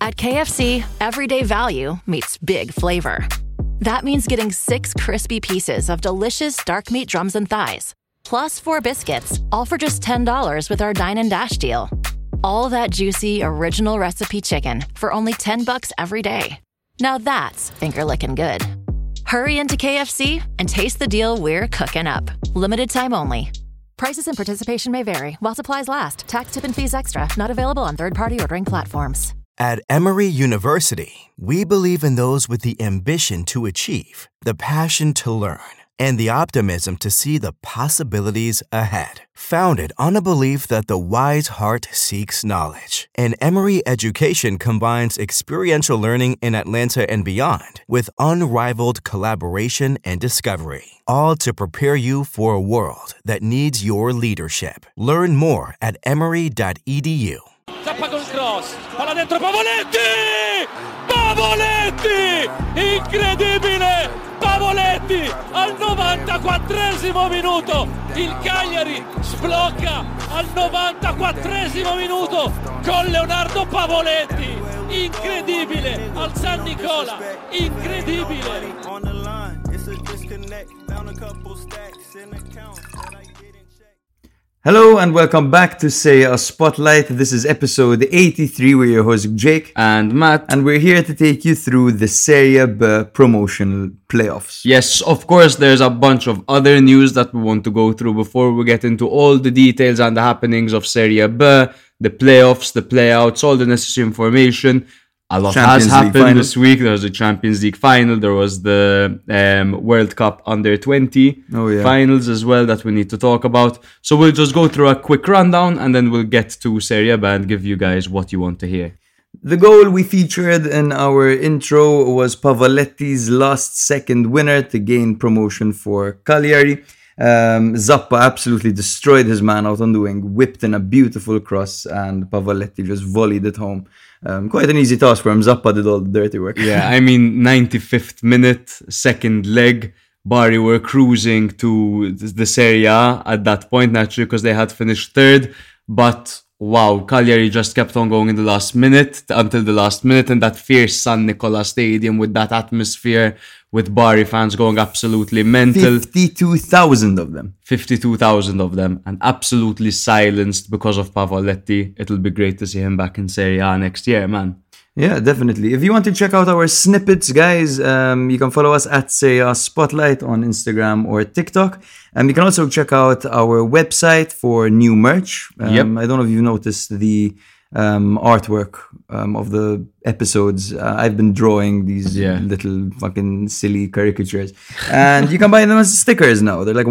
At KFC, everyday value meets big flavor. That means getting 6 crispy pieces of delicious dark meat drums and thighs, plus 4 biscuits, all for just $10 with our Dine and Dash deal. All that juicy, original recipe chicken for only $10 every day. Now that's finger-licking good. Hurry into KFC and taste the deal we're cooking up. Limited time only. Prices and participation may vary. While supplies last. Tax, tip, and fees extra. Not available on third-party ordering platforms. At Emory University, we believe in those with the ambition to achieve, the passion to learn, and the optimism to see the possibilities ahead. Founded on a belief that the wise heart seeks knowledge, and Emory education combines experiential learning in Atlanta and beyond with unrivaled collaboration and discovery, all to prepare you for a world that needs your leadership. Learn more at emory.edu. Zappa col cross, palla dentro Pavoletti! Pavoletti! Incredibile! Pavoletti al 94esimo minuto, il Cagliari sblocca al 94esimo minuto con Leonardo Pavoletti, incredibile al San Nicola, incredibile. Hello and welcome back to Serie A Spotlight. This is episode 83. We're your hosts Jake and Matt, and we're here to take you through the Serie B promotional playoffs. Yes, of course, there's a bunch of other news that we want to go through before we get into all the details and the happenings of Serie B, the playoffs, the playouts, all the necessary information. A lot has happened this week. There was the Champions League final. There was the World Cup Under-20 finals as well that we need to talk about. So we'll just go through a quick rundown and then we'll get to Serie B and give you guys what you want to hear. The goal we featured in our intro was Pavoletti's last second winner to gain promotion for Cagliari. Zappa absolutely destroyed his man out on the wing, whipped in a beautiful cross, and Pavoletti just volleyed it home. Quite an easy task for him. Zappa did all the dirty work. Yeah, I mean, 95th minute, second leg. Bari were cruising to the Serie A at that point, naturally, because they had finished third. But wow, Cagliari just kept on going in the last minute, until the last minute, and that fierce San Nicola Stadium with that atmosphere, with Bari fans going absolutely mental. 52,000 of them. 52,000 of them, and absolutely silenced because of Pavoletti. It'll be great to see him back in Serie A next year, man. Yeah, definitely. If you want to check out our snippets, guys, you can follow us at Serie A Spotlight on Instagram or TikTok. And you can also check out our website for new merch. I don't know if you've noticed the artwork of the episodes. I've been drawing these little fucking silly caricatures, and you can buy them as stickers now. They're like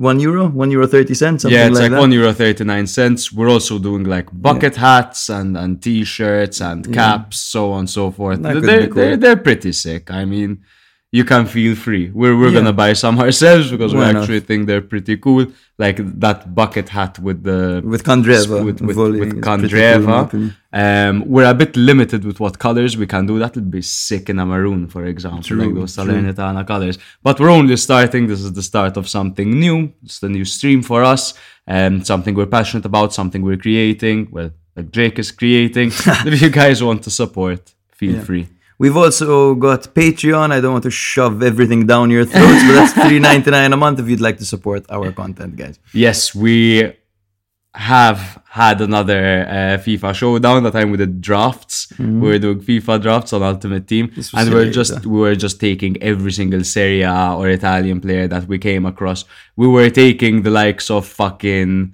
€1.30, something it's like that. €1.39. We're also doing like bucket hats and t-shirts and caps, so on and so forth. They're pretty sick. I mean, you can feel free. We're gonna buy some ourselves because we actually think they're pretty cool. Like that bucket hat with Kandreva. With Kandreva. Cool, we're a bit limited with what colors we can do. That would be sick in a maroon, for example, like those Salernitana colors. But we're only starting. This is the start of something new. It's the new stream for us. Something we're passionate about, something we're creating. Well, like Jake is creating. If you guys want to support, feel free. We've also got Patreon. I don't want to shove everything down your throats, but that's $3.99 a month if you'd like to support our content, guys. Yes, we have had another FIFA showdown. That time we did drafts. We were doing FIFA drafts on Ultimate Team, and we were just taking every single Serie A or Italian player that we came across. We were taking the likes of fucking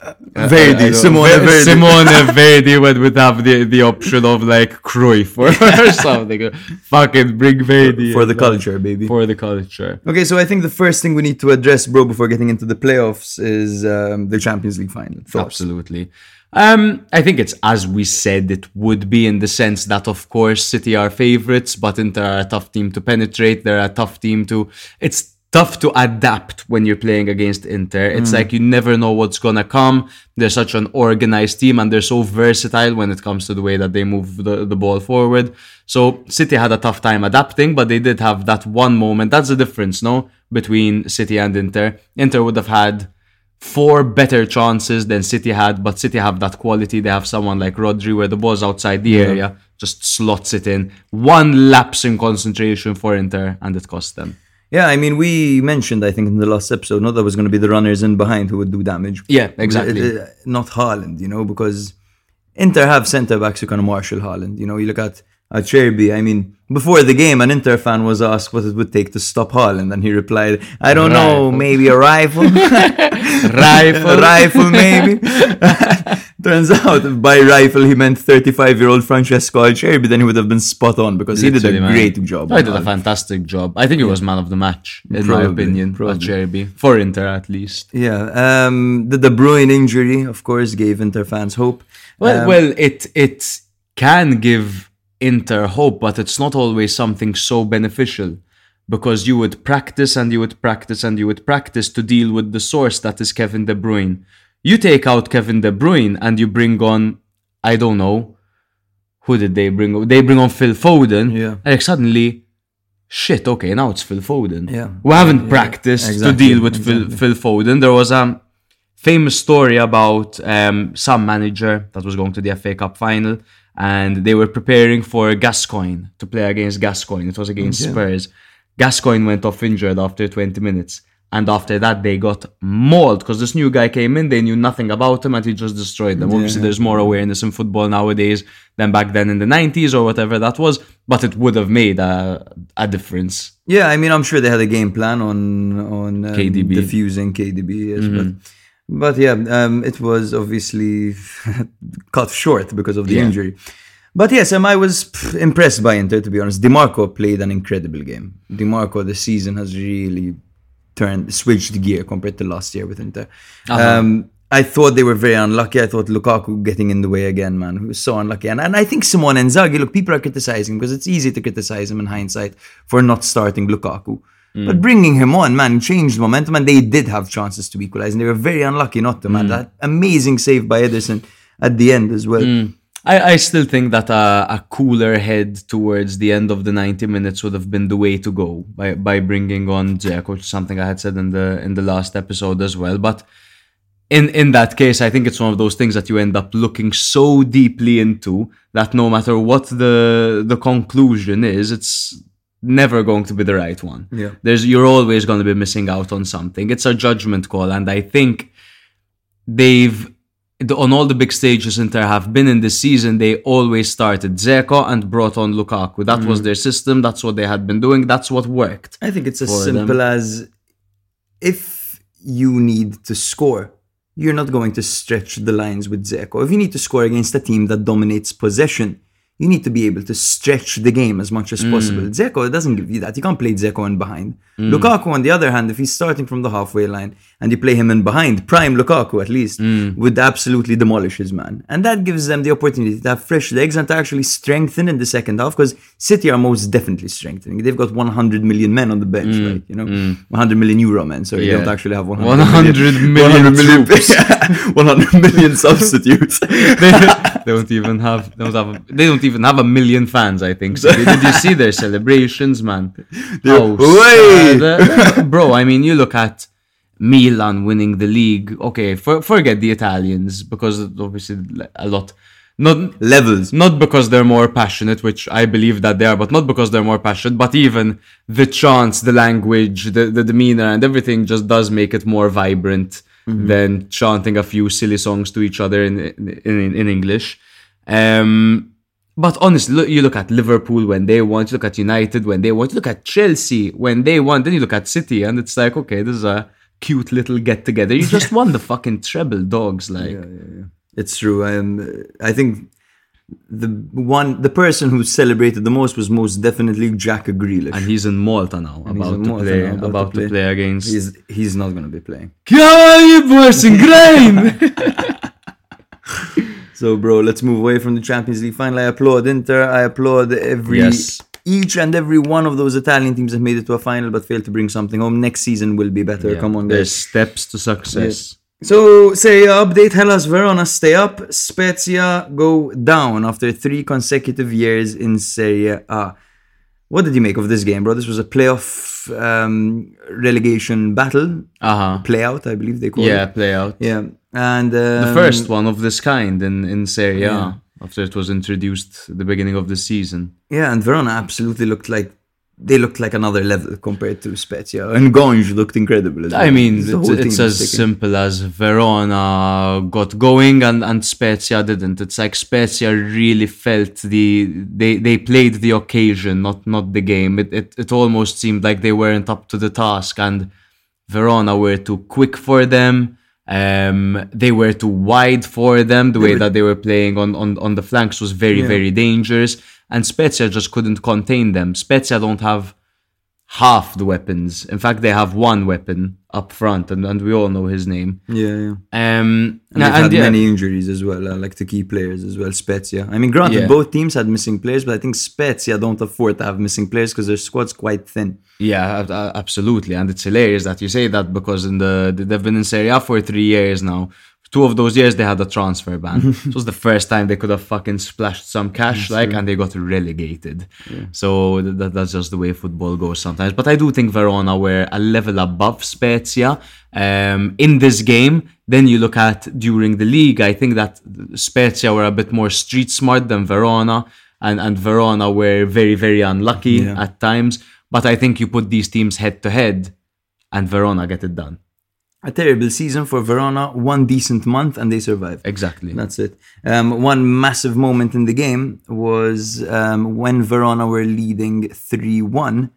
Simone Verdi would have the option of like Cruyff or something. Fucking bring Verdi for the culture, baby. For the culture. Okay, so I think the first thing we need to address, bro, before getting into the playoffs is the Champions League final. Absolutely. I think it's as we said it would be, in the sense that of course City are favourites, but Inter are a tough team to penetrate. They're a tough team to... It's tough to adapt when you're playing against Inter. It's like you never know what's gonna come. They're such an organized team and they're so versatile when it comes to the way that they move the ball forward. So City had a tough time adapting, but they did have that one moment. That's the difference, no? Between City and Inter. Inter would have had 4 better chances than City had, but City have that quality. They have someone like Rodri where the ball's outside the area. just slots it in. One lapse in concentration for Inter, and it cost them. Yeah, I mean, we mentioned, I think, in the last episode, not that was going to be the runners in behind who would do damage. Yeah, exactly. Not Haaland, because Inter have centre-backs who kind of marshal Haaland. You look at Cherby. I mean, before the game, an Inter fan was asked what it would take to stop Haaland, and he replied, I don't know, maybe a rifle? Rifle, maybe? Turns out, by rifle, he meant 35-year-old Francesco Acerbi, then he would have been spot on, because he did a great job. He did a fantastic job. I think he was man of the match, in my opinion, Acerbi, for Inter at least. Yeah, the De Bruyne injury, of course, gave Inter fans hope. Well, it can give Inter hope, but it's not always something so beneficial, because you would practice and you would practice and you would practice to deal with the source that is Kevin De Bruyne. You take out Kevin De Bruyne and you bring on, I don't know, who did they bring on? They bring on Phil Foden. Yeah. And suddenly, shit, okay, now it's Phil Foden. Yeah. We haven't practiced to deal with Phil Foden. There was a famous story about some manager that was going to the FA Cup final, and they were preparing for Gascoigne to play against Gascoigne. It was against Spurs. Gascoigne went off injured after 20 minutes. And after that, they got mauled because this new guy came in. They knew nothing about him and he just destroyed them. Obviously, there's more awareness in football nowadays than back then in the 90s or whatever that was. But it would have made a difference. Yeah, I mean, I'm sure they had a game plan on KDB. Diffusing KDB. Yes, but yeah, it was obviously cut short because of the injury. But yes, I was impressed by Inter, to be honest. Di Marco played an incredible game. Di Marco this season has really switched gear compared to last year with Inter. I thought they were very unlucky. I thought Lukaku getting in the way again, man. He was so unlucky. And I think Simone Inzaghi, look, people are criticizing because it's easy to criticize him in hindsight for not starting Lukaku. But bringing him on, man, changed momentum, and they did have chances to equalize, and they were very unlucky not to, man. That amazing save by Ederson at the end as well. I still think that a cooler head towards the end of the 90 minutes would have been the way to go by bringing on Dzeko, which is something I had said in the last episode as well. But in that case, I think it's one of those things that you end up looking so deeply into that no matter what the conclusion is, it's never going to be the right one. Yeah. You're always going to be missing out on something. It's a judgment call, and I think on all the big stages Inter have been in this season, they always started Dzeko and brought on Lukaku. That was their system. That's what they had been doing. That's what worked. I think it's as simple as if you need to score, you're not going to stretch the lines with Dzeko. If you need to score against a team that dominates possession, you need to be able to stretch the game as much as possible. Dzeko doesn't give you that. You can't play Dzeko in behind. Lukaku, on the other hand, if he's starting from the halfway line and you play him in behind, prime Lukaku at least, would absolutely demolish his man. And that gives them the opportunity to have fresh legs and to actually strengthen in the second half, because City are most definitely strengthening. They've got 100 million men on the bench, right? 100 million euro men. So they don't actually have 100 million troops. 100 million substitutes. They don't even have a million fans, I think. So did you see their celebrations, man? Bro, I mean, you look at Milan winning the league. Okay, forget the Italians, because obviously a lot, not levels, not because they're more passionate, which I believe that they are, but not because they're more passionate, but even the chants, the language, the demeanor and everything just does make it more vibrant than chanting a few silly songs to each other in English. But honestly, you look at Liverpool when they won, you look at United when they won, you look at Chelsea when they won, then you look at City, and it's like, okay, this is a cute little get-together. You just won the fucking treble, dogs. Like, yeah. It's true. I think the person who celebrated the most was most definitely Jack Grealish. And he's in Malta now, about to play against... He's not going to be playing. So, bro, let's move away from the Champions League final. I applaud Inter. I applaud each and every one of those Italian teams that made it to a final but failed to bring something home. Next season will be better. Come on, guys. There's steps to success. Yes. So, Serie A update. Hellas Verona stay up. Spezia go down after 3 consecutive years in Serie A. What did you make of this game, bro? This was a playoff relegation battle. Playout, I believe they call it. Yeah, playout. Yeah. And the first one of this kind in Serie A. after it was introduced at the beginning of the season. Yeah, and Verona absolutely looked like another level compared to Spezia. And Gonj looked incredible as well. I mean, it's as simple as Verona got going and Spezia didn't. It's like Spezia really felt they played the occasion, not the game. It almost seemed like they weren't up to the task, and Verona were too quick for them. They were too wide for them. The way that they were playing on the flanks was very dangerous. And Spezia just couldn't contain them. Spezia don't have half the weapons. In fact, they have one weapon up front, and we all know his name. Yeah. And they've had many injuries as well, like to key players as well, Spezia. I mean, granted, both teams had missing players, but I think Spezia don't afford to have missing players because their squad's quite thin. Yeah, absolutely. And it's hilarious that you say that because they've been in Serie A for 3 years now. 2 of those years they had a transfer ban. It was the first time they could have fucking splashed some cash, and they got relegated. Yeah. So that's just the way football goes sometimes. But I do think Verona were a level above Spezia in this game. Then you look at during the league, I think that Spezia were a bit more street smart than Verona, and Verona were very unlucky at times. But I think you put these teams head to head, and Verona get it done. A terrible season for Verona, one decent month, and they survived. Exactly. That's it. One massive moment in the game was when Verona were leading 3-1.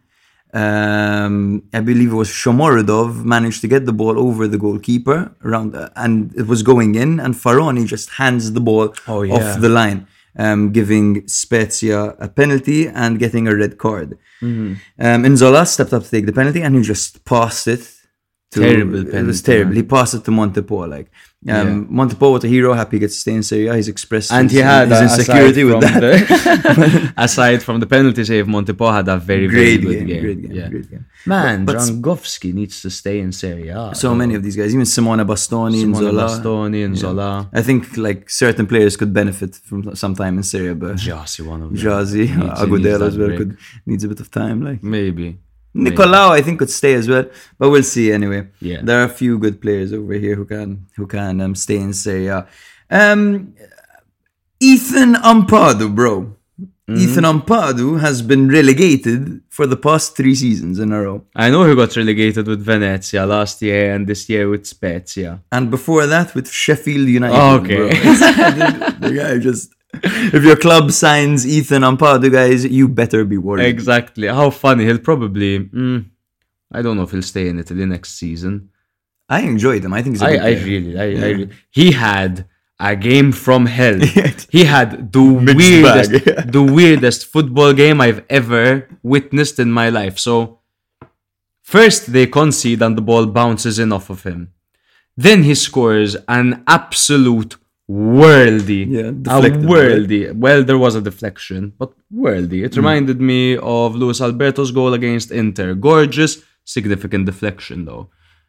I believe it was Shomorodov managed to get the ball over the goalkeeper and it was going in, and Faroni just hands the ball off the line, giving Spezia a penalty and getting a red card. Inzola stepped up to take the penalty, and he just passed it. Terrible penalty. It was terrible. Man. He passed it to Montepò. Montepò, what a hero, happy he gets to stay in Serie A. He's expressed his insecurity with that. Aside from the penalty save, Montepò had a very good game. Great game. Man, Dragowski needs to stay in Serie A. So many of these guys, even Simone Bastoni, Inzola. I think like certain players could benefit from some time in Serie A. Jasi, one of them. Jasi, Agudelo as well needs a bit of time. Maybe. Nicolau, I think, could stay as well, but we'll see anyway. Yeah. There are a few good players over here who can stay in Serie A. Ethan Ampadu, bro. Ethan Ampadu has been relegated for the past 3 seasons in a row. I know he got relegated with Venezia last year and this year with Spezia. And before that with Sheffield United. Oh, okay. The guy just... If your club signs Ethan Ampadu, guys, you better be worried. Exactly. How funny. He'll probably... I don't know if he'll stay in Italy next season. I enjoyed him. I think he's a good player. I really... He had a game from hell. He had the weirdest football game I've ever witnessed in my life. So, first they concede and the ball bounces in off of him. Then he scores an absolute worldy. Well, there was a deflection, but worldy. It reminded me of Luis Alberto's goal against Inter. Gorgeous, significant deflection though.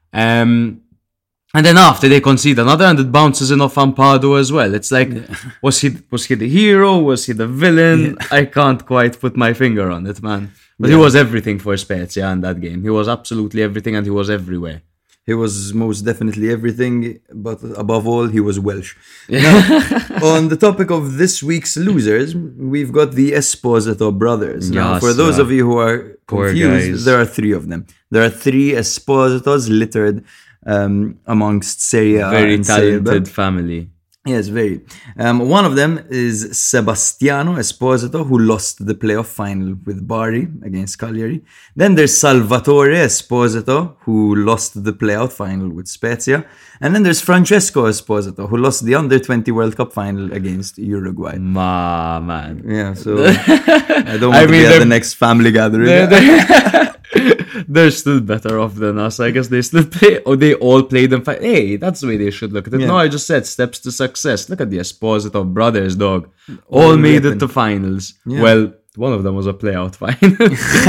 And then after they concede another and it bounces in off Ampadu as well. It's like, was he the hero? Was he the villain? I can't quite put my finger on it, man. But he was everything for Spezia in that game. He was absolutely everything and he was everywhere. He was most definitely everything, but above all, he was Welsh. Now, on the topic of this week's losers, we've got the Esposito brothers. Now, for those of you who are confused, there are 3 of them. There are 3 Espositos littered amongst Serie A. Very talented family. Yes, very. One of them is Sebastiano Esposito, who lost the playoff final with Bari against Cagliari. Then there's Salvatore Esposito, who lost the playoff final with Spezia. And then there's Francesco Esposito, who lost the Under-20 World Cup final against Uruguay. Man. Yeah, so I don't want to be at the next family gathering. They're still better off than us. I guess they still play. Or they all played and fight. Hey, that's the way they should look at it. Yeah. No, I just said steps to success. Look at the Esposito brothers, dog. All made it to finals. Yeah. Well, one of them was a playout final.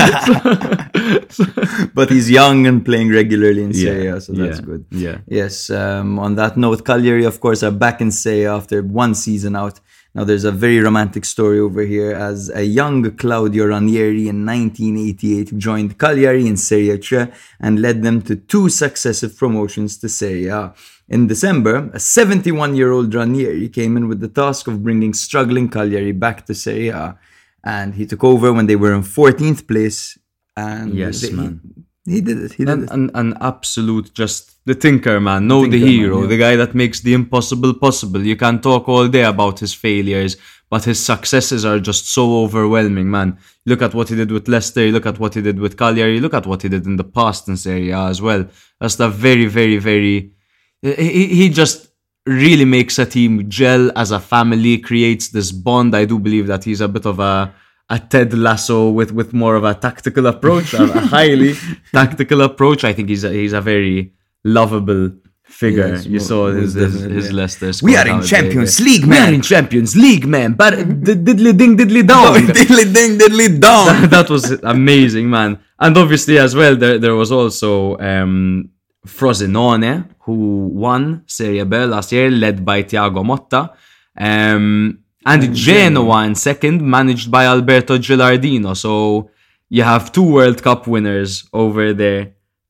But he's young and playing regularly in Serie A, so that's good. Yeah. Yes. On that note, Cagliari, of course, are back in Serie A after 1 season out. Now, there's a very romantic story over here as a young Claudio Ranieri in 1988 joined Cagliari in Serie C and led them to 2 successive promotions to Serie A. In December, a 71-year-old Ranieri came in with the task of bringing struggling Cagliari back to Serie A, and he took over when they were in 14th place. And he did it. He did it. An absolute, just the thinker, man. The hero, man, the guy that makes the impossible possible. You can talk all day about his failures, but his successes are just so overwhelming, man. Look at what he did with Leicester, look at what he did with Cagliari, look at what he did in the past in Serie A as well. That's a very, very, very... He just really makes a team gel as a family, creates this bond. I do believe that he's a bit of a Ted Lasso with more of a tactical approach, a highly tactical approach. I think he's a very lovable figure. Yes, you saw his Leicester squad. We are in Champions League, man. We are in Champions League, man. But diddly ding, diddly dong. Diddly ding, diddly dong. That was amazing, man. And obviously as well, there was also Frosinone, who won Serie B last year, led by Thiago Motta. And Genoa in second, managed by Alberto Gilardino. So you have 2 World Cup winners over there.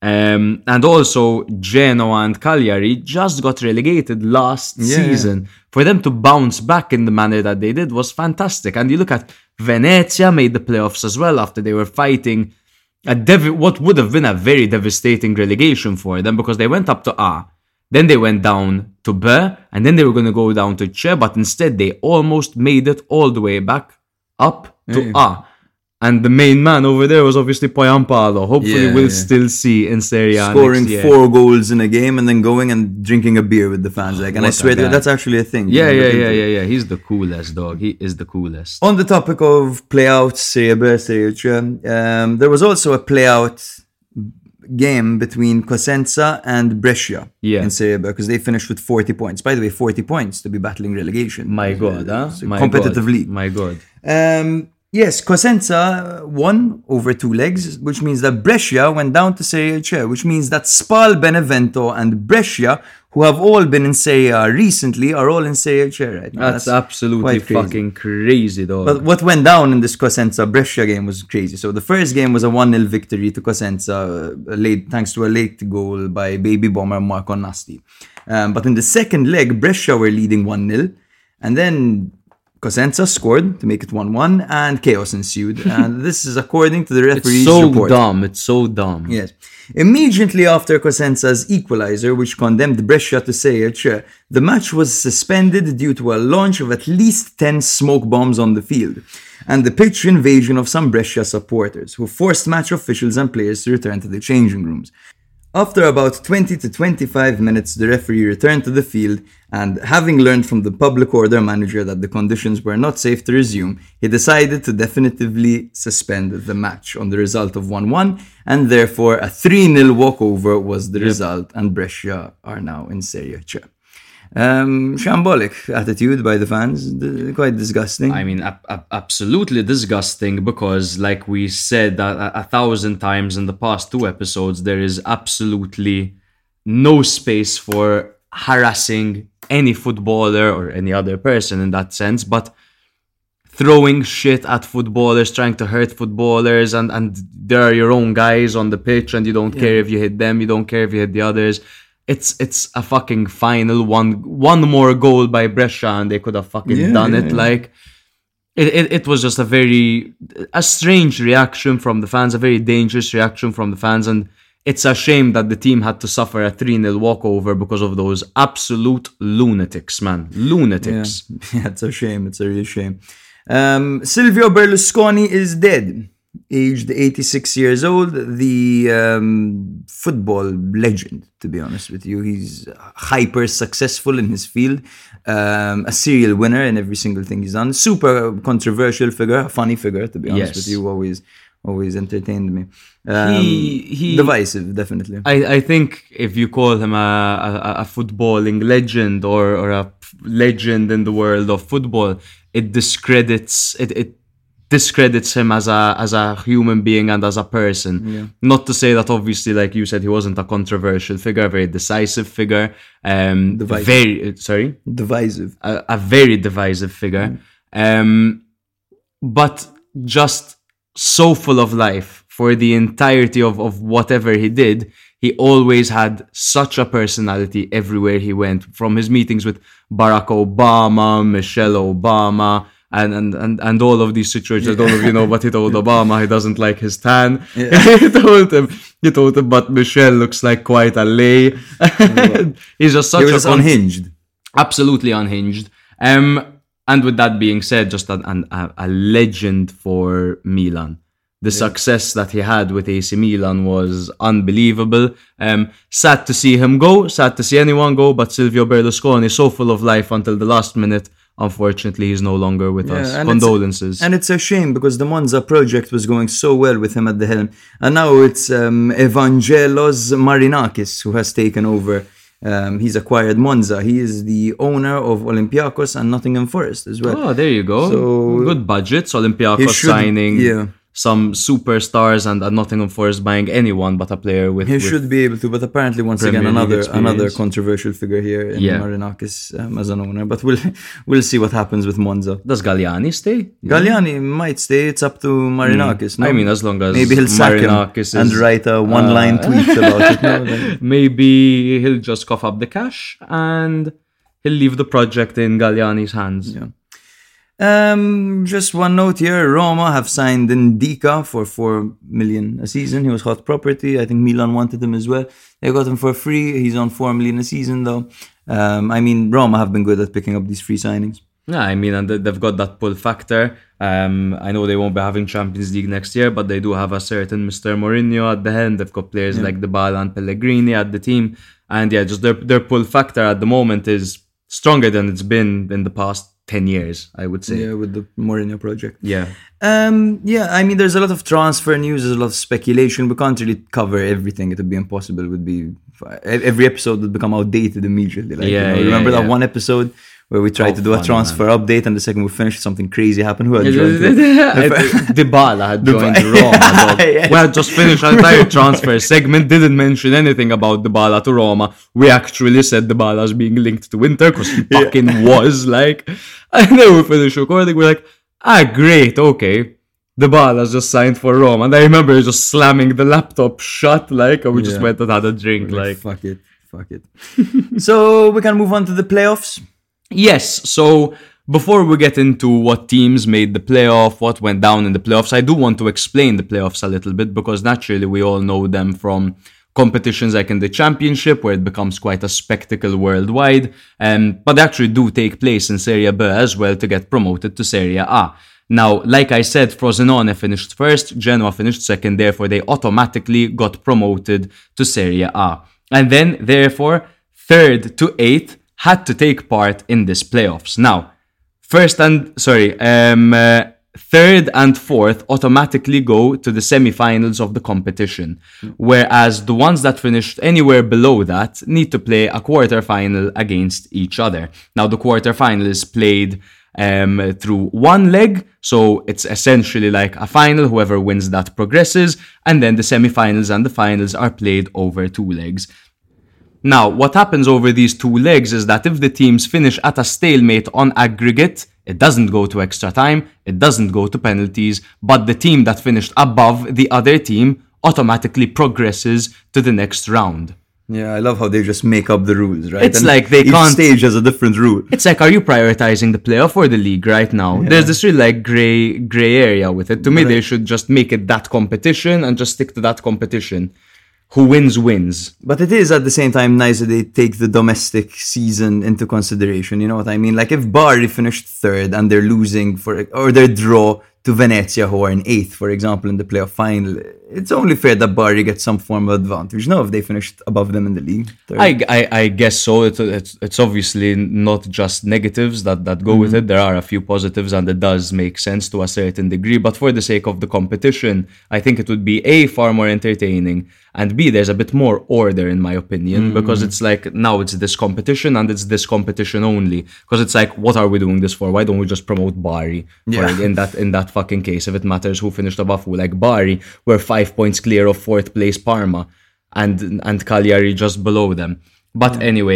And also Genoa and Cagliari just got relegated last season. Yeah. For them to bounce back in the manner that they did was fantastic. And you look at Venezia made the playoffs as well after they were fighting what would have been a very devastating relegation for them, because they went up to A, then they went down to B, and then they were going to go down to C, but instead they almost made it all the way back up to A. And the main man over there was obviously Poyampalo. Hopefully we'll still see in Serie A scoring next year. 4 goals in a game and then going and drinking a beer with the fans. And I swear to you, that's actually a thing. Yeah. He's the coolest, dog. He is the coolest. On the topic of play-out Serie B, Serie C, there was also a play-out game between Cosenza and Brescia in Serie B, because they finished with 40 points. By the way, 40 points to be battling relegation. My God, huh? Competitive league. My God. Yes, Cosenza won over 2 legs, which means that Brescia went down to Serie C, which means that Spal, Benevento and Brescia, who have all been in Serie A recently, are all in Serie C right now. That's absolutely fucking crazy, though. But what went down in this Cosenza-Brescia game was crazy. So the first game was a 1-0 victory to Cosenza, thanks to a late goal by baby bomber Marco Nasti. But in the second leg, Brescia were leading 1-0, and then Cosenza scored to make it 1-1, and chaos ensued. And this is according to the referee's report. It's so dumb. Yes. Immediately after Cosenza's equalizer, which condemned Brescia to Serie C, the match was suspended due to a launch of at least 10 smoke bombs on the field, and the pitch invasion of some Brescia supporters, who forced match officials and players to return to the changing rooms. After about 20 to 25 minutes, the referee returned to the field, and having learned from the public order manager that the conditions were not safe to resume, he decided to definitively suspend the match on the result of 1-1, and therefore a 3-0 walkover was the result, and Brescia are now in Serie C. Shambolic attitude by the fans, quite disgusting. I mean, absolutely disgusting, because like we said 1,000 times in the past 2 episodes, there is absolutely no space for harassing any footballer or any other person in that sense, but throwing shit at footballers, trying to hurt footballers, and there are your own guys on the pitch, and you don't care if you hit them, you don't care if you hit the others. It's a fucking final one more goal by Brescia, and they could have fucking done it. Like it was just a strange reaction from the fans, a very dangerous reaction from the fans, and it's a shame that the team had to suffer a 3-0 walkover because of those absolute lunatics, man. Lunatics. Yeah, it's a shame. It's a real shame. Silvio Berlusconi is dead. Aged 86 years old, the football legend, to be honest with you. He's hyper successful in his field, a serial winner in every single thing he's done. Super controversial figure, a funny figure, to be honest with you. Always entertained me. He divisive, definitely. I think if you call him a footballing legend or a legend in the world of football, it discredits him as a human being and as a person. Yeah. Not to say that obviously, like you said, he wasn't a controversial figure, a very decisive figure. Divisive. A very divisive figure. But just so full of life for the entirety of whatever he did. he always had such a personality everywhere he went, from his meetings with Barack Obama, Michelle Obama, and all of these situations. I don't know if you know, but he told Obama he doesn't like his tan. Yeah. he told him, but Michelle looks like quite a lay. He's just such unhinged. Absolutely unhinged. And with that being said, just a legend for Milan. The success that he had with AC Milan was unbelievable. Sad to see him go, sad to see anyone go, but Silvio Berlusconi is so full of life until the last minute. Unfortunately, he's no longer with us. Condolences. And it's a shame because the Monza project was going so well with him at the helm. And now it's Evangelos Marinakis who has taken over. He's acquired Monza. He is the owner of Olympiacos and Nottingham Forest as well. Oh, there you go. So good budgets. Olympiacos signing some superstars and Nottingham Forest buying anyone but a player with. He should be able to, but apparently once again another controversial figure here in Marinakis as an owner. But we'll see what happens with Monza. Does Galliani stay? Galliani might stay. It's up to Marinakis. No? I mean, as long as maybe he'll sack him and write a one-line tweet about it. No, maybe he'll just cough up the cash and he'll leave the project in Galliani's hands. Yeah. Just one note here. Roma have signed Ndika for 4 million a season. He was hot property. I think Milan wanted him as well. They got him for free. He's on 4 million a season though. I mean, Roma have been good at picking up these free signings. Yeah, I mean, and they've got that pull factor. I know they won't be having Champions League next year, but they do have a certain Mr. Mourinho at the helm. They've got players like Dybala and Pellegrini at the team. And just their pull factor at the moment is stronger than it's been in the past 10 years, I would say. Yeah, with the Mourinho project. Yeah. I mean, there's a lot of transfer news, there's a lot of speculation. We can't really cover everything. It would be impossible. Every episode would become outdated immediately. Remember that one episode where we tried to do a transfer update and the second we finished, something crazy happened? Who had joined? Dybala had joined Roma. We had just finished our entire transfer segment, didn't mention anything about Dybala to Roma. We actually said Dybala's being linked to Inter because he fucking was like. And then we finished recording, we're like, great, okay. Dybala's just signed for Roma. And I remember just slamming the laptop shut, and we just went and had a drink. Fuck it. So we can move on to the playoffs. Yes, so before we get into what teams made the playoff, what went down in the playoffs, I do want to explain the playoffs a little bit because naturally we all know them from competitions like in the Championship where it becomes quite a spectacle worldwide, but they actually do take place in Serie B as well to get promoted to Serie A. Now, like I said, Frosinone finished first, Genoa finished second, therefore they automatically got promoted to Serie A. And then, therefore, 3rd to 8th had to take part in this playoffs. Now, 3rd and 4th automatically go to the semi-finals of the competition, whereas the ones that finished anywhere below that need to play a quarter-final against each other. Now, the quarter-final is played through one leg, so it's essentially like a final. Whoever wins that progresses, and then the semi-finals and the finals are played over 2 legs. Now, what happens over these 2 legs is that if the teams finish at a stalemate on aggregate, it doesn't go to extra time, it doesn't go to penalties, but the team that finished above the other team automatically progresses to the next round. Yeah, I love how they just make up the rules, right? It's like they can't... Each stage has a different rule. It's like, are you prioritizing the playoff or the league right now? Yeah. There's this really gray area with it. To me, they should just make it that competition and just stick to that competition. Who wins. But it is at the same time nice that they take the domestic season into consideration. You know what I mean? Like if Bari finished 3rd and they're losing or their draw to Venezia, who are in 8th, for example, in the playoff final, it's only fair that Bari gets some form of advantage. No, if they finished above them in the league. I guess so. It's obviously not just negatives that go with it. There are a few positives and it does make sense to a certain degree. But for the sake of the competition, I think it would be A, far more entertaining, and B, there's a bit more order in my opinion, because it's like now it's this competition and it's this competition only. Because it's like, what are we doing this for? Why don't we just promote Bari? In that fucking case, if it matters who finished above who. Like Bari were 5 points clear of 4th place Parma and Cagliari just below them. But anyway,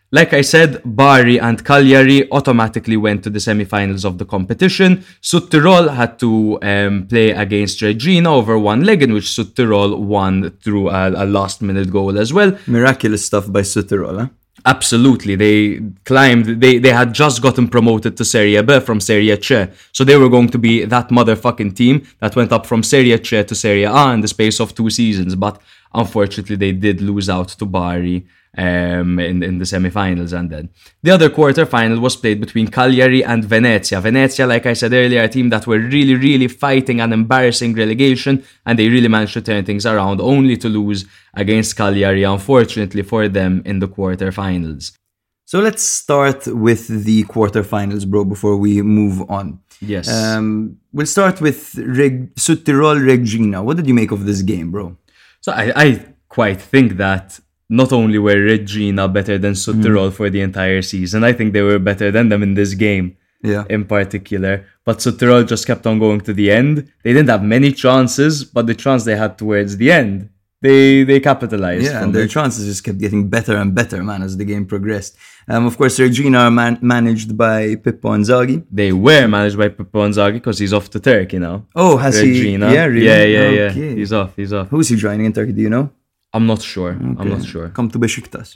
Like I said, Bari and Cagliari automatically went to the semi-finals of the competition. Südtirol had to play against Reggina over one leg, in which Südtirol won through a last-minute goal as well. Miraculous stuff by Südtirol, huh? Absolutely. They climbed, they had just gotten promoted to Serie B from Serie C. So they were going to be that motherfucking team that went up from Serie C to Serie A in the space of 2 seasons. But unfortunately, they did lose out to Bari in the semi-finals. And then the other quarter-final was played between Cagliari and Venezia. Venezia, like I said earlier, a team that were really, really fighting an embarrassing relegation, and they really managed to turn things around, only to lose against Cagliari, unfortunately for them, in the quarter-finals. So let's start with the quarter-finals, bro, before we move on. Yes. We'll start with Südtirol Reggina. What did you make of this game, bro? So I quite think that not only were Reggina better than Südtirol for the entire season, I think they were better than them in this game in particular. But Südtirol just kept on going to the end. They didn't have many chances, but the chance they had towards the end, they capitalized. Yeah, and their chances just kept getting better and better, man, as the game progressed. Of course, Reggina are managed by Pippo Inzaghi. They were managed by Pippo Inzaghi because he's off to Turkey now. Oh, has Reggina. he? Yeah, really? Yeah. Okay. He's off. Who's he joining in Turkey, do you know? I'm not sure. Okay. I'm not sure. Come to Besiktas.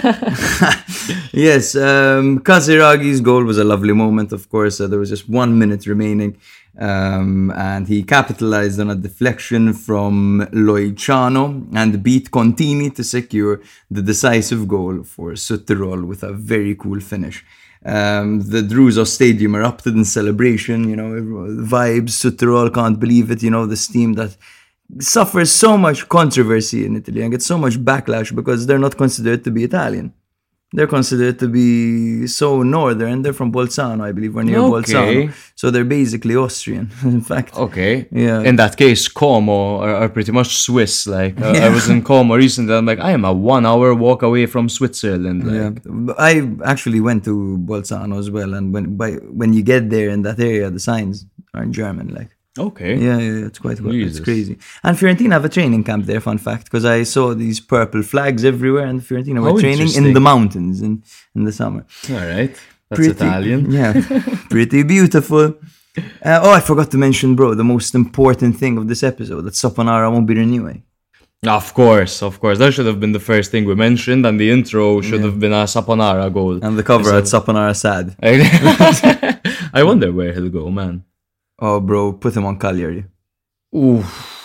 Yes, Casiragi's goal was a lovely moment, of course. There was just 1 minute remaining. And he capitalized on a deflection from Loichano and beat Contini to secure the decisive goal for Südtirol with a very cool finish. The Druzo Stadium erupted in celebration, you know, vibes. Südtirol can't believe it, you know, this team that suffers so much controversy in Italy and gets so much backlash because they're not considered to be Italian. They're considered to be so northern. They're from Bolzano, I believe, or near Bolzano. So they're basically Austrian, in fact. Okay. Yeah. In that case, Como are pretty much Swiss. Like, I was in Como recently. I'm like, I am a 1 hour walk away from Switzerland. Like. Yeah. I actually went to Bolzano as well. And when you get there in that area, the signs are in German, like. Okay. Yeah, it's quite it's crazy. And Fiorentina have a training camp there, fun fact, because I saw these purple flags everywhere, and Fiorentina were training in the mountains in the summer. All right. That's Italian. Yeah, pretty beautiful. I forgot to mention, bro, the most important thing of this episode, that Saponara won't be renewing. Of course. That should have been the first thing we mentioned, and the intro should have been a Saponara goal. And the cover had Saponara sad. I wonder where he'll go, man. Oh, bro, put him on Cagliari. Ooh.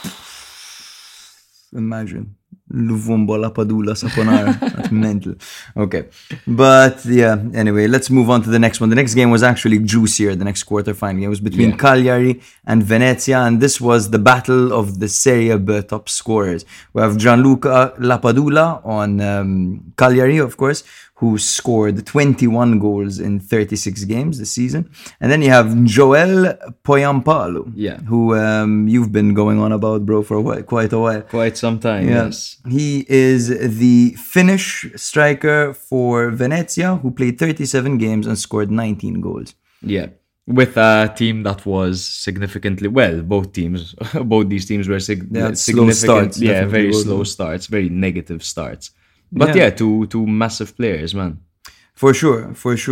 Imagine. Luvumbo, Lapadula, Saponara. That's mental. Okay. But, yeah, anyway, let's move on to the next one. The next game was actually juicier, the next quarterfinal game. It was between Cagliari and Venezia, and this was the battle of the Serie B top scorers. We have Gianluca Lapadula on Cagliari, of course, who scored 21 goals in 36 games this season. And then you have Joel Poyampalo, who you've been going on about, bro, for quite a while. Quite some time, yes. He is the Finnish striker for Venezia, who played 37 games and scored 19 goals. Yeah, with a team that was significantly, both these teams were significant. Slow starts. Yeah, very slow starts, very negative starts. But two massive players, man. For sure.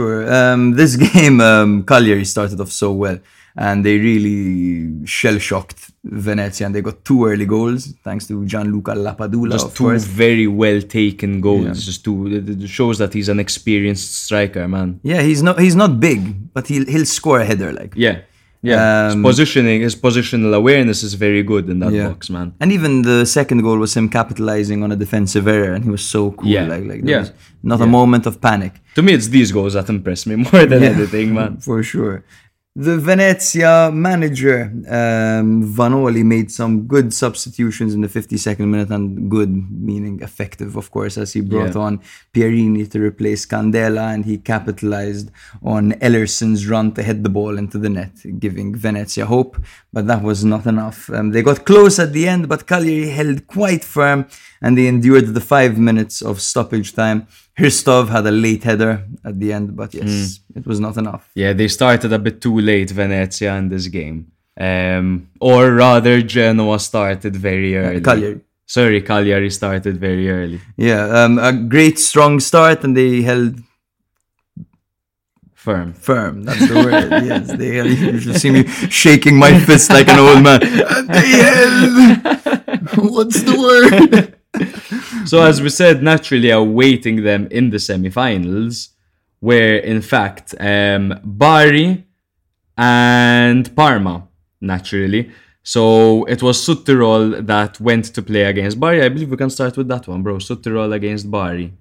This game, Cagliari started off so well, and they really shell-shocked Venezia, and they got 2 early goals thanks to Gianluca Lapadula. Just 2 very well-taken goals. It shows that he's an experienced striker, man. Yeah, he's not big, but he'll score a header, like. Yeah, his positional awareness is very good in that box, man. And even the second goal was him capitalizing on a defensive error, and he was so cool. There was not a moment of panic. To me, it's these goals that impress me more than anything, man. For sure. The Venezia manager, Vanoli, made some good substitutions in the 52nd minute, and good meaning effective, of course, as he brought on Pierini to replace Candela, and he capitalized on Ellerson's run to head the ball into the net, giving Venezia hope, but that was not enough. They got close at the end, but Cagliari held quite firm, and they endured the 5 minutes of stoppage time. Hristov had a late header at the end, but it was not enough. Yeah, they started a bit too late, Venezia, in this game. Or rather, Genoa started very early. Cagliari. Sorry, Cagliari started very early. Yeah, a great strong start, and they held firm. That's the word. Yes, you should see me shaking my fist like an old man. They held. What's the word? So as we said, naturally awaiting them in the semi-finals were in fact Bari and Parma, naturally. So it was Sütterol that went to play against Bari. I believe we can start with that one, bro. Sütterol against Bari.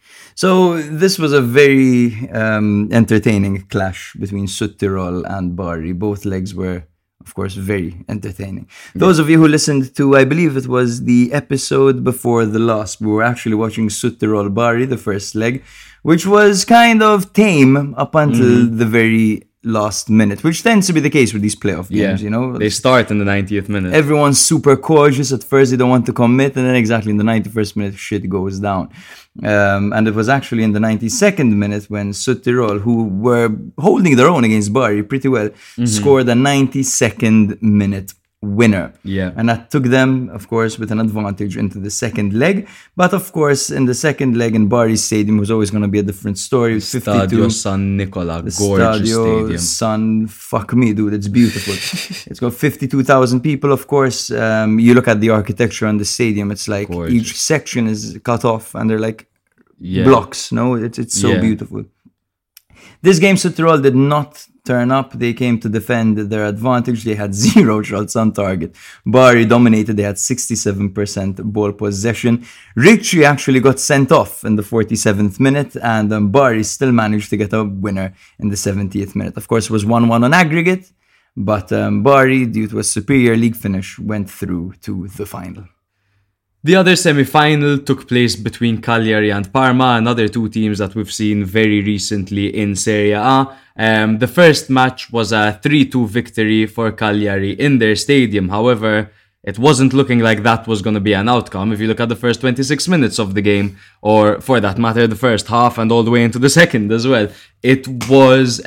So this was a very entertaining clash between Sütterol and Bari. Both legs were, of course, very entertaining. Those of you who listened to, I believe it was the episode before the last, we were actually watching Sütterol Bari, the first leg, which was kind of tame up until the very last minute, which tends to be the case with these playoff games, you know? They start in the 90th minute. Everyone's super cautious at first, they don't want to commit, and then exactly in the 91st minute, shit goes down. And it was actually in the 92nd minute when Sütterol, who were holding their own against Bari pretty well, scored a 92nd minute winner. Yeah. And that took them, of course, with an advantage into the second leg. But of course, in the second leg in Bari Stadium was always going to be a different story. Stadio San Nicola, gorgeous stadium. San, fuck me, dude, it's beautiful. It's got 52,000 people, of course. You look at the architecture on the stadium, it's like gorgeous. Each section is cut off and they're like blocks, no? It's so beautiful. This game, Sütterol did not turn up. They came to defend their advantage. They had 0 shots on target. Bari dominated. They had 67% ball possession. Ricci actually got sent off in the 47th minute, and Bari still managed to get a winner in the 70th minute. Of course, it was 1-1 on aggregate, but Bari, due to a superior league finish, went through to the final. The other semi-final took place between Cagliari and Parma, another two teams that we've seen very recently in Serie A. The first match was a 3-2 victory for Cagliari in their stadium. However, it wasn't looking like that was going to be an outcome. If you look at the first 26 minutes of the game, or for that matter, the first half and all the way into the second as well, it was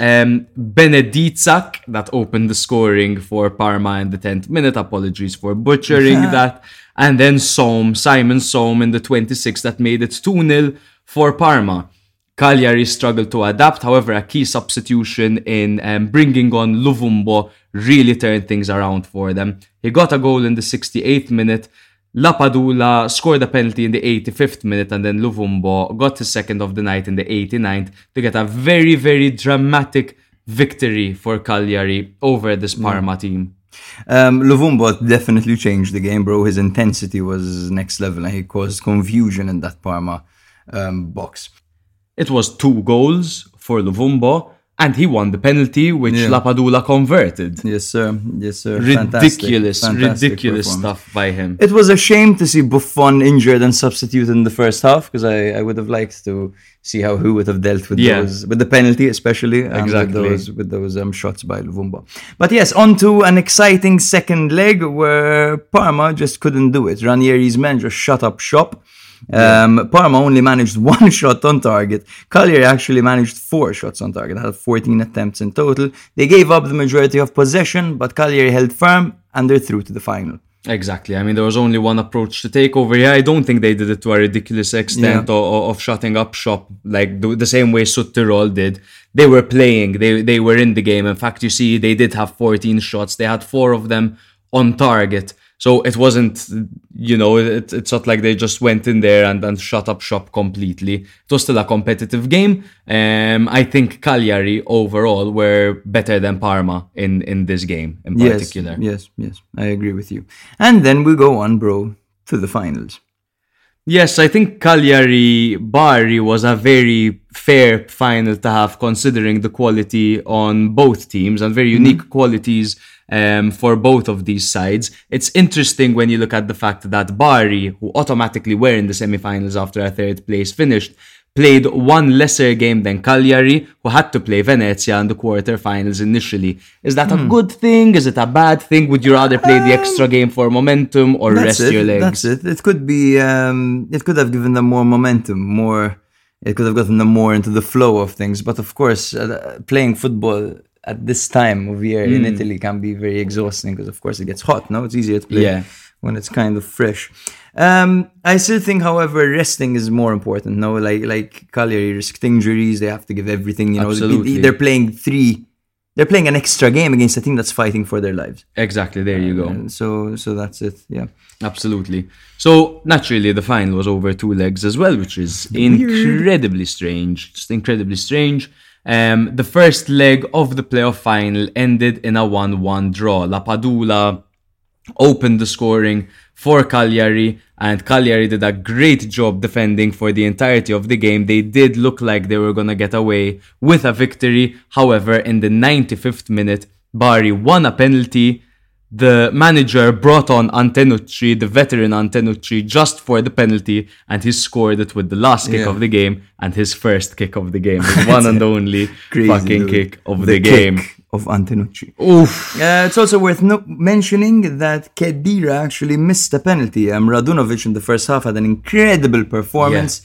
Benedicak that opened the scoring for Parma in the 10th minute. Apologies for butchering that. And then Simon Sohm in the 26th that made it 2-0 for Parma. Cagliari struggled to adapt, however, a key substitution in bringing on Luvumbo really turned things around for them. He got a goal in the 68th minute, Lapadula scored a penalty in the 85th minute, and then Luvumbo got his second of the night in the 89th to get a very, very dramatic victory for Cagliari over this Parma team. Luvumbo definitely changed the game, bro. His intensity was next level and he caused confusion in that Parma box. It was 2 goals for Luvumbo and he won the penalty which Lapadula converted. Yes, sir. Ridiculous Fantastic stuff by him. It was a shame to see Buffon injured and substituted in the first half, because I would have liked to see how he would have dealt with those, with the penalty especially, and with those shots by Luvumbo. But yes, on to an exciting second leg where Parma just couldn't do it. Ranieri's men just shut up shop. Parma only managed 1 shot on target. Cagliari actually managed 4 shots on target, had 14 attempts in total. They gave up the majority of possession, but Cagliari held firm and they're through to the final. Exactly. I mean, there was only one approach to take over here. I don't think they did it to a ridiculous extent of shutting up shop, like the same way Sütterol did. They were playing, they were in the game. In fact, you see, they did have 14 shots. They had 4 of them on target. So it wasn't, it's not like they just went in there and shut up shop completely. It was still a competitive game. I think Cagliari overall were better than Parma in this game in particular. Yes, I agree with you. And then we go on, bro, to the finals. Yes, I think Cagliari-Bari was a very fair final to have, considering the quality on both teams and very unique qualities for both of these sides. It's interesting when you look at the fact that Bari, who automatically were in the semi-finals after a 3rd place finished, played 1 lesser game than Cagliari, who had to play Venezia in the quarter-finals initially. Is that a good thing? Is it a bad thing? Would you rather play the extra game for momentum or rest your legs? That's it. It could be. It could have given them more momentum, It could have gotten them more into the flow of things. But of course, playing football at this time of year in Italy can be very exhausting because, of course, it gets hot. No, it's easier to play when it's kind of fresh. I still think, however, resting is more important. No, like Cagliari risked injuries. They have to give everything. You know, Absolutely. They're playing an extra game against a team that's fighting for their lives. Exactly. There you go. So that's it. Yeah. Absolutely. So naturally, the final was over 2 legs as well, which is incredibly strange. Just incredibly strange. The first leg of the playoff final ended in a 1-1 draw. La Padula opened the scoring for Cagliari, and Cagliari did a great job defending for the entirety of the game. They did look like they were going to get away with a victory. However, in the 95th minute, Bari won a penalty. The manager brought on Antenucci, the veteran Antenucci, just for the penalty, and he scored it with the last kick of the game and his first kick of the game. The one and only fucking kick of the game. Of Antenucci. Oof. It's also worth mentioning that Khedira actually missed a penalty. Radunovic in the first half had an incredible performance.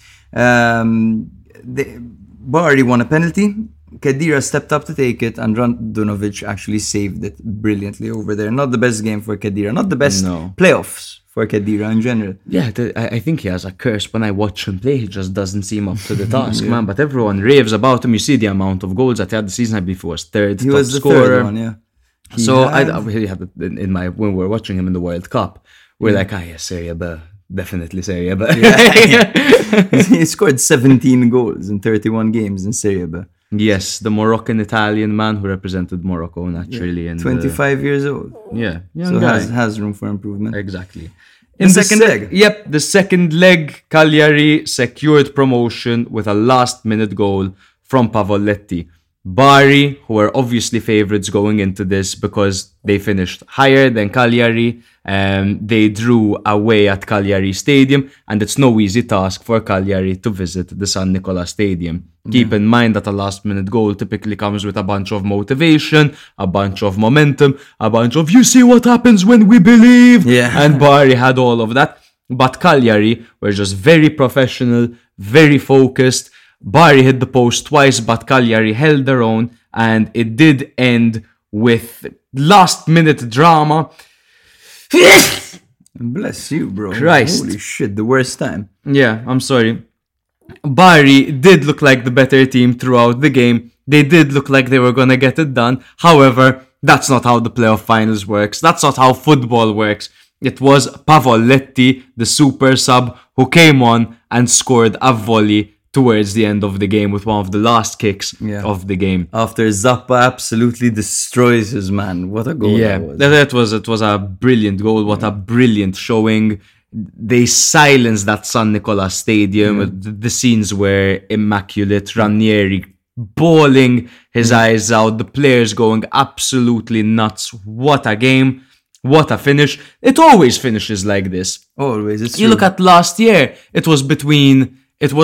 Bari won a penalty. Khedira stepped up to take it, and Radunovic actually saved it brilliantly over there. Not the best game for Khedira. Not the best playoffs for Khedira in general. Yeah, I think he has a curse. When I watch him play, he just doesn't seem up to the task, man. But everyone raves about him. You see the amount of goals that he had the season. I believe he was third He top was the scorer. third one, yeah. He had it when we were watching him in the World Cup, we're like, yeah, Serie B. Definitely Serie B. He scored 17 goals in 31 games in Serie B. Yes, the Moroccan-Italian man who represented Morocco, naturally. And 25 years old. Yeah, so has room for improvement. Exactly. In the second leg. Yep, the second leg, Cagliari secured promotion with a last-minute goal from Pavoletti. Bari, who were obviously favourites going into this because they finished higher than Cagliari, they drew away at Cagliari Stadium, and it's no easy task for Cagliari to visit the San Nicola Stadium. Keep in mind that a last-minute goal typically comes with a bunch of motivation, a bunch of momentum, a bunch of, you see what happens when we believe, and Bari had all of that. But Cagliari were just very professional, very focused. Bari hit the post twice, but Cagliari held their own, and it did end with last-minute drama. Bless you, bro. Christ. Holy shit, the worst time. Yeah, I'm sorry. Bari did look like the better team throughout the game. They did look like they were going to get it done. However, that's not how the playoff finals works. That's not how football works. It was Pavoletti, the super sub, who came on and scored a volley towards the end of the game with one of the last kicks of the game. After Zappa absolutely destroys his man. What a goal that was. It was a brilliant goal. What a brilliant showing. They silenced that San Nicola Stadium. The scenes were immaculate. Ranieri bawling his eyes out. The players going absolutely nuts. What a game. What a finish. It always finishes like this. Always. It's you true. Look at last year. It was between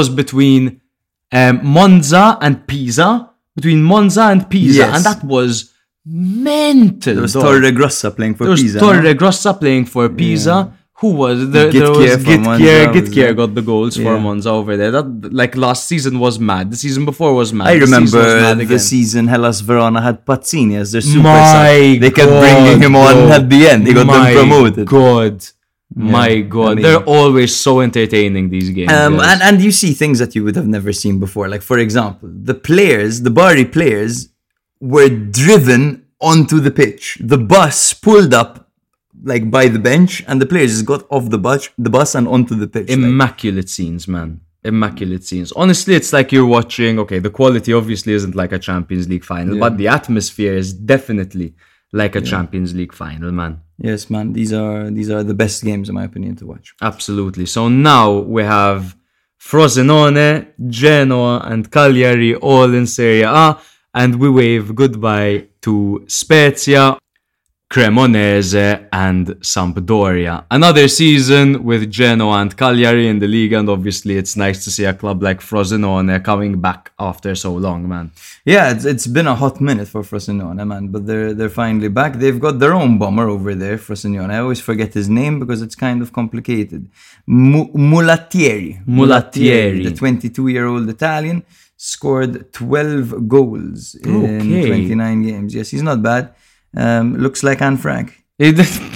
Monza and Pisa. And that was mental. There was Torre Grossa playing for Pisa. Torre Grossa playing for Pisa. Who was there? Gitkier got the goals for Monza over there. That, like, last season was mad. The season before was mad. I remember the season Hellas Verona had Pazzini as their super sub. They kept bringing him on at the end. He got them promoted. My God, they're always so entertaining, these games. And you see things that you would have never seen before. Like, for example, the Bari players were driven onto the pitch. The bus pulled up like by the bench, and the players just got off the bus and onto the pitch. Immaculate scenes, man. Immaculate scenes. Honestly, it's like you're watching, okay, the quality obviously isn't like a Champions League final, but the atmosphere is definitely like a Champions League final, man. Yes, man. These are the best games, in my opinion, to watch. Absolutely. So now we have Frosinone, Genoa, and Cagliari all in Serie A, and we wave goodbye to Spezia, Cremonese, and Sampdoria. Another season with Genoa and Cagliari in the league, and obviously it's nice to see a club like Frosinone coming back after so long, man. Yeah, it's been a hot minute for Frosinone, man, but they're finally back. They've got their own bomber over there, Frosinone. I always forget his name because it's kind of complicated. Mulattieri, the 22-year-old Italian, scored 12 goals in 29 games. Yes, he's not bad. Looks like Anne Frank.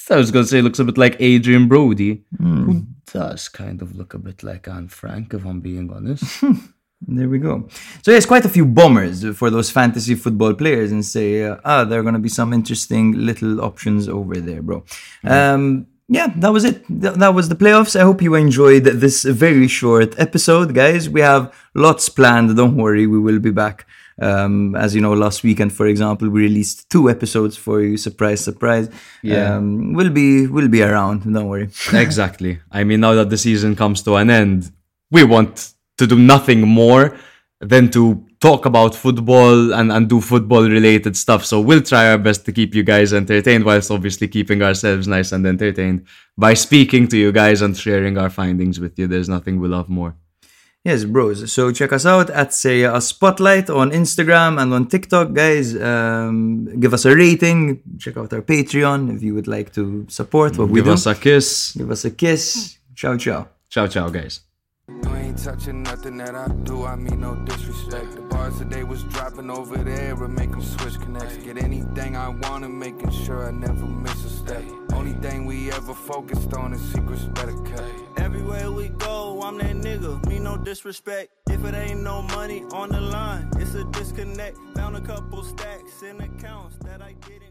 I was going to say, looks a bit like Adrian Brody, who does kind of look a bit like Anne Frank, if I'm being honest. There we go. So yes, quite a few bombers for those fantasy football players, and say, there are going to be some interesting little options over there, bro. Yeah, that was it. That was the playoffs. I hope you enjoyed this very short episode, guys. We have lots planned. Don't worry, we will be back. As you know, last weekend, for example, we released 2 episodes for you. Surprise, surprise. Yeah. We'll be around. Don't worry. Exactly. I mean, now that the season comes to an end, we want to do nothing more than to talk about football and do football-related stuff. So we'll try our best to keep you guys entertained, whilst obviously keeping ourselves nice and entertained by speaking to you guys and sharing our findings with you. There's nothing we love more. Yes, bros. So check us out at Say A Spotlight on Instagram and on TikTok, guys. Give us a rating. Check out our Patreon if you would like to support what we do. Give us a kiss. Give us a kiss. Ciao, ciao. Ciao, ciao, guys. You ain't touching nothing that I do, I mean no disrespect. The bars today was dropping over there, but make them switch connects. Get anything I want and making sure I never miss a step. Only thing we ever focused on is secrets better kept. Everywhere we go, I'm that nigga, me no disrespect. If it ain't no money on the line, it's a disconnect. Found a couple stacks in accounts that I didn't